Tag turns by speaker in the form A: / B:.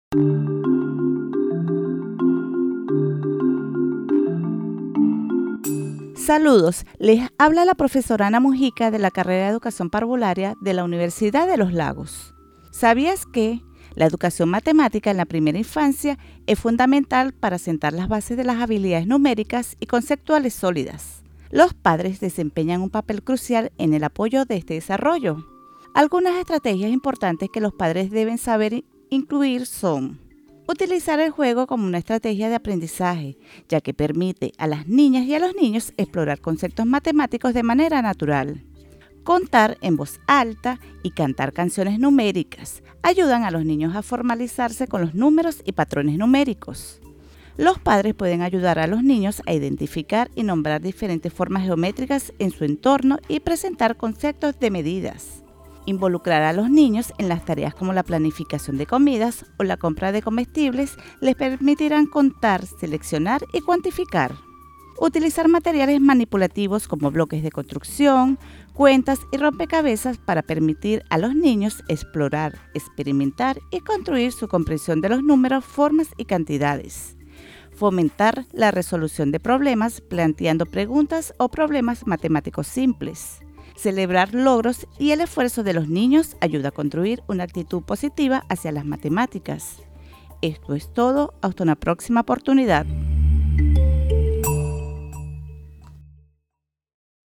A: Saludos, les habla la profesora Ana Mujica de la carrera de Educación Parvularia de la Universidad de Los Lagos. ¿Sabías que la educación matemática en la primera infancia es fundamental para sentar las bases de las habilidades numéricas y conceptuales sólidas? Los padres desempeñan un papel crucial en el apoyo de este desarrollo. Algunas estrategias importantes que los padres deben saber incluir son: utilizar el juego como una estrategia de aprendizaje, ya que permite a las niñas y a los niños explorar conceptos matemáticos de manera natural. Contar en voz alta y cantar canciones numéricas ayudan a los niños a formalizarse con los números y patrones numéricos. Los padres pueden ayudar a los niños a identificar y nombrar diferentes formas geométricas en su entorno y presentar conceptos de medidas. Involucrar a los niños en las tareas como la planificación de comidas o la compra de comestibles les permitirán contar, seleccionar y cuantificar. Utilizar materiales manipulativos como bloques de construcción, cuentas y rompecabezas para permitir a los niños explorar, experimentar y construir su comprensión de los números, formas y cantidades. Fomentar la resolución de problemas planteando preguntas o problemas matemáticos simples. Celebrar logros y el esfuerzo de los niños ayuda a construir una actitud positiva hacia las matemáticas. Esto es todo, hasta una próxima oportunidad.